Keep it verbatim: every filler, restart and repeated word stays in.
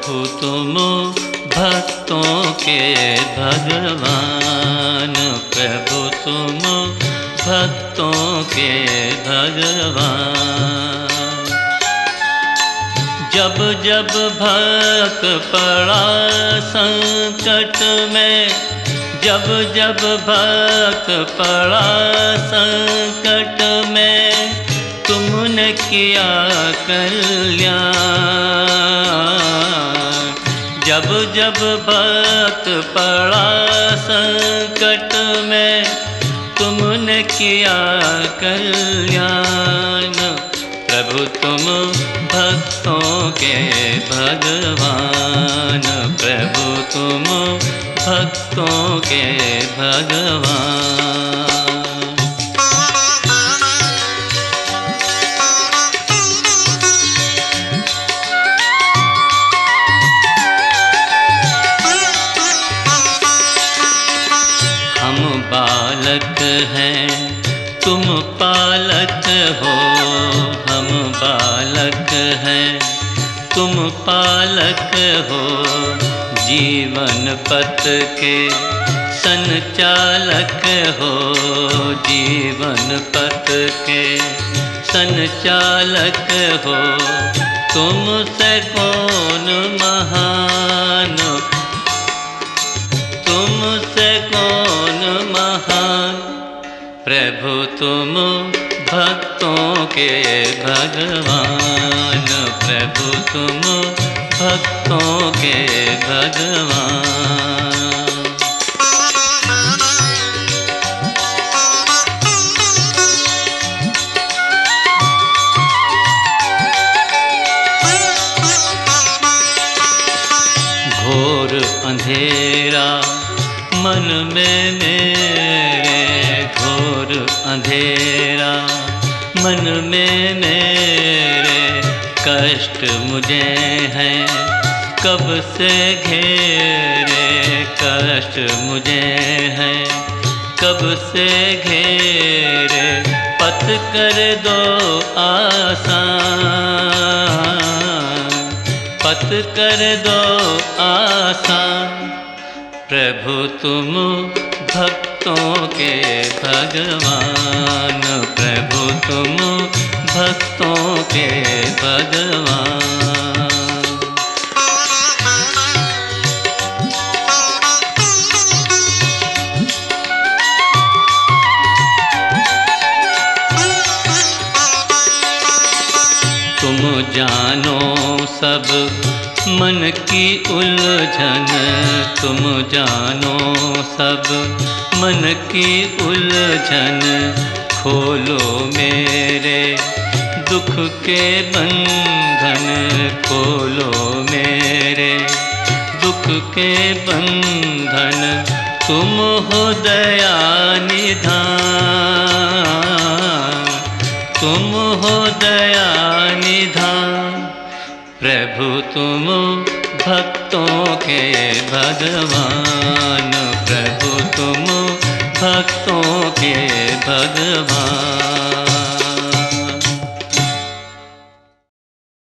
प्रभु तुम भक्तों के भगवान, प्रभु तुम भक्तों के भगवान। जब जब भक्त पड़ा संकट में, जब जब भक्त पड़ा संकट में, तुमने किया कल्याण। जब जब भक्त पड़ा संकट में, तुमने किया कल्याण। प्रभु तुम भक्तों के भगवान, प्रभु तुम भक्तों के भगवान। हम बालक हैं तुम पालक हो, हम बालक हैं तुम पालक हो। जीवन पथ के संचालक हो, जीवन पथ के संचालक हो। तुमसे कौन महान, तुमसे कौन महान। प्रभु तुम भक्तों के भगवान, प्रभु तुम भक्तों के भगवान। घोर अंधेरा मन में मेरे, घोर अंधेरा मन में मेरे। कष्ट मुझे हैं कब से घेरे, कष्ट मुझे हैं कब से घेरे। पथ कर दो आसान, पथ कर दो आसान। प्रभु तुम भक्तों के भगवान, प्रभु तुम भक्तों के भगवान। तुम जानो सब मन की उलझन, तुम जानो सब मन की उलझन। खोलो मेरे दुख के बंधन, खोलो मेरे दुख के बंधन। तुम हो दया निधान, तुम हो दया निधान। प्रभु तुम भक्तों के भगवान, प्रभु तुम भक्तों के भगवान।